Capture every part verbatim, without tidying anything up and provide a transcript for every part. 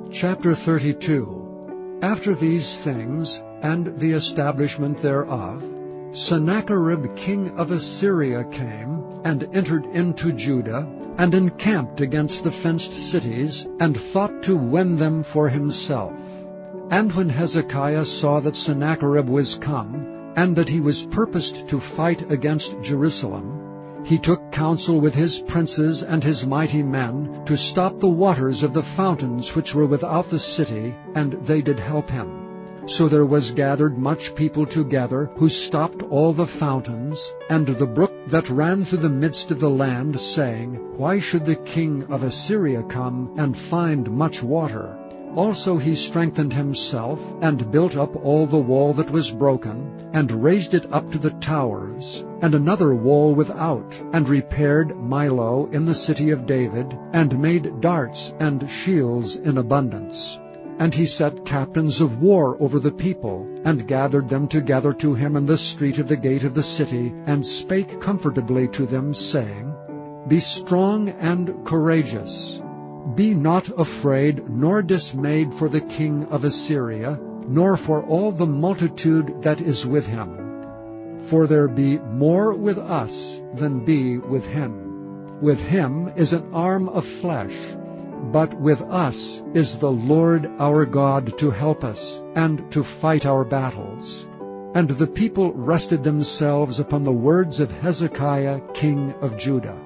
Chapter thirty-two. After these things, and the establishment thereof, Sennacherib king of Assyria came, and entered into Judah, and encamped against the fenced cities, and thought to win them for himself. And when Hezekiah saw that Sennacherib was come, and that he was purposed to fight against Jerusalem, he took counsel with his princes and his mighty men to stop the waters of the fountains which were without the city, and they did help him. So there was gathered much people together, who stopped all the fountains, and the brook that ran through the midst of the land, saying, Why should the king of Assyria come and find much water? Also he strengthened himself, and built up all the wall that was broken, and raised it up to the towers, and another wall without, and repaired Milo in the city of David, and made darts and shields in abundance. And he set captains of war over the people, and gathered them together to him in the street of the gate of the city, and spake comfortably to them, saying, Be strong and courageous. Be not afraid nor dismayed for the king of Assyria, nor for all the multitude that is with him. For there be more with us than be with him. With him is an arm of flesh, but with us is the Lord our God to help us, and to fight our battles. And the people rested themselves upon the words of Hezekiah king of Judah.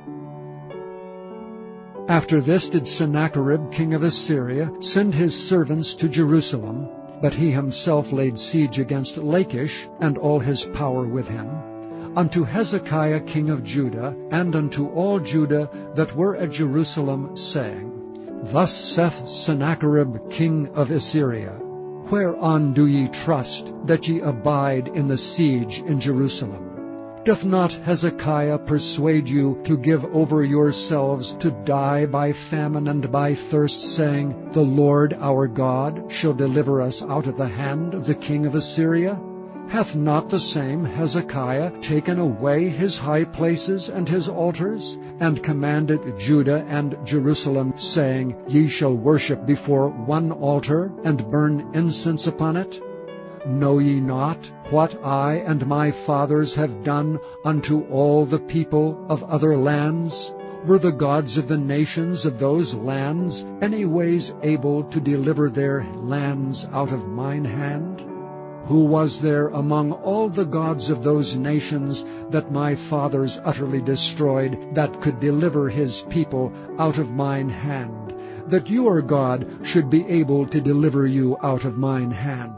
After this did Sennacherib king of Assyria send his servants to Jerusalem, but he himself laid siege against Lachish, and all his power with him, unto Hezekiah king of Judah, and unto all Judah that were at Jerusalem, saying, Thus saith Sennacherib king of Assyria, Whereon do ye trust, that ye abide in the siege in Jerusalem? Doth not Hezekiah persuade you to give over yourselves to die by famine and by thirst, saying, The Lord our God shall deliver us out of the hand of the king of Assyria? Hath not the same Hezekiah taken away his high places and his altars, and commanded Judah and Jerusalem, saying, Ye shall worship before one altar, and burn incense upon it? Know ye not what I and my fathers have done unto all the people of other lands? Were the gods of the nations of those lands any ways able to deliver their lands out of mine hand? Who was there among all the gods of those nations that my fathers utterly destroyed, that could deliver his people out of mine hand, that your God should be able to deliver you out of mine hand?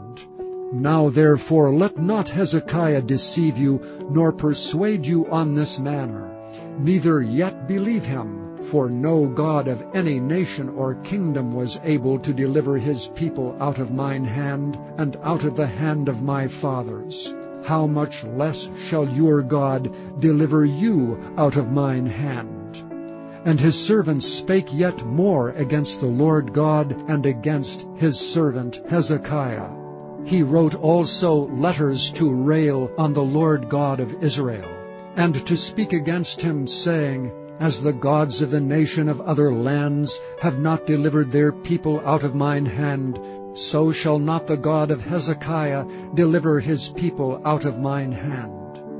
Now therefore let not Hezekiah deceive you, nor persuade you on this manner. Neither yet believe him, for no God of any nation or kingdom was able to deliver his people out of mine hand, and out of the hand of my fathers. How much less shall your God deliver you out of mine hand? And his servants spake yet more against the Lord God, and against his servant Hezekiah. He wrote also letters to rail on the Lord God of Israel, and to speak against him, saying, As the gods of the nation of other lands have not delivered their people out of mine hand, so shall not the God of Hezekiah deliver his people out of mine hand.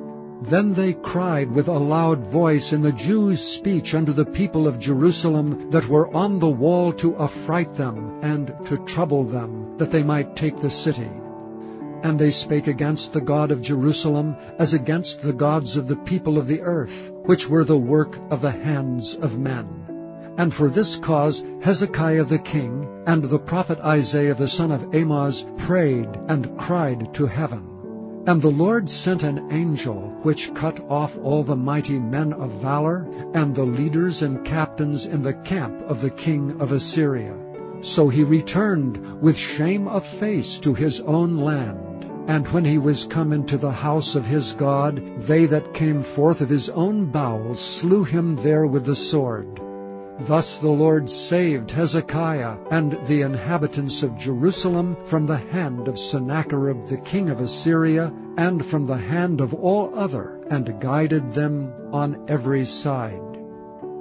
Then they cried with a loud voice in the Jews' speech unto the people of Jerusalem that were on the wall, to affright them, and to trouble them, that they might take the city. And they spake against the God of Jerusalem, as against the gods of the people of the earth, which were the work of the hands of men. And for this cause Hezekiah the king, and the prophet Isaiah the son of Amoz, prayed and cried to heaven. And the Lord sent an angel, which cut off all the mighty men of valor, and the leaders and captains in the camp of the king of Assyria. So he returned with shame of face to his own land. And when he was come into the house of his God, they that came forth of his own bowels slew him there with the sword. Thus the Lord saved Hezekiah and the inhabitants of Jerusalem from the hand of Sennacherib the king of Assyria, and from the hand of all other, and guided them on every side.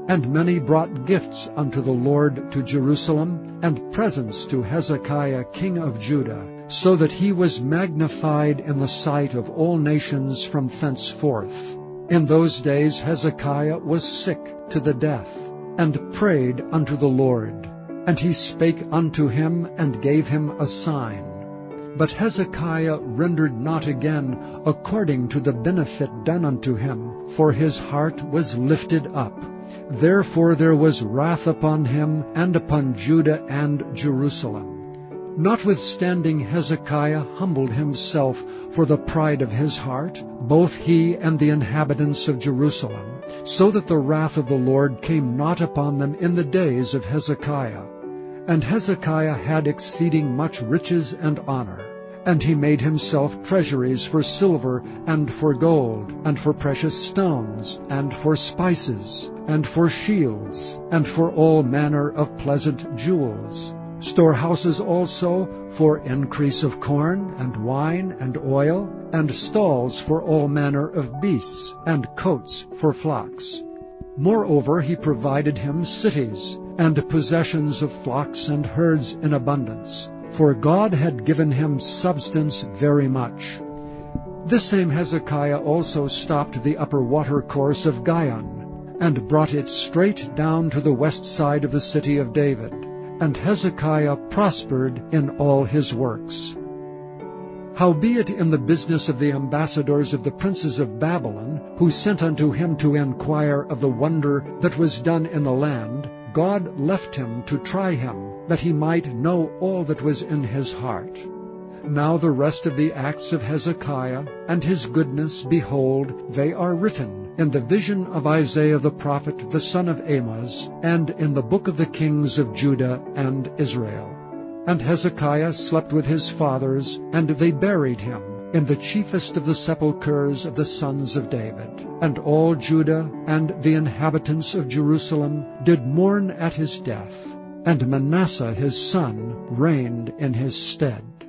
And many brought gifts unto the Lord to Jerusalem, and presents to Hezekiah king of Judah, so that he was magnified in the sight of all nations from thenceforth. In those days Hezekiah was sick to the death, and prayed unto the Lord. And he spake unto him, and gave him a sign. But Hezekiah rendered not again according to the benefit done unto him, for his heart was lifted up. Therefore there was wrath upon him, and upon Judah and Jerusalem. Notwithstanding Hezekiah humbled himself for the pride of his heart, both he and the inhabitants of Jerusalem, so that the wrath of the Lord came not upon them in the days of Hezekiah. And Hezekiah had exceeding much riches and honor. And he made himself treasuries for silver, and for gold, and for precious stones, and for spices, and for shields, and for all manner of pleasant jewels. Storehouses also for increase of corn, and wine, and oil, and stalls for all manner of beasts, and coats for flocks. Moreover he provided him cities, and possessions of flocks and herds in abundance. For God had given him substance very much. This same Hezekiah also stopped the upper watercourse of Gihon, and brought it straight down to the west side of the city of David. And Hezekiah prospered in all his works. Howbeit in the business of the ambassadors of the princes of Babylon, who sent unto him to enquire of the wonder that was done in the land, God left him to try him, that he might know all that was in his heart. Now the rest of the acts of Hezekiah, and his goodness, behold, they are written in the vision of Isaiah the prophet, the son of Amoz, and in the book of the kings of Judah and Israel. And Hezekiah slept with his fathers, and they buried him in the chiefest of the sepulchres of the sons of David. And all Judah and the inhabitants of Jerusalem did mourn at his death, and Manasseh his son reigned in his stead.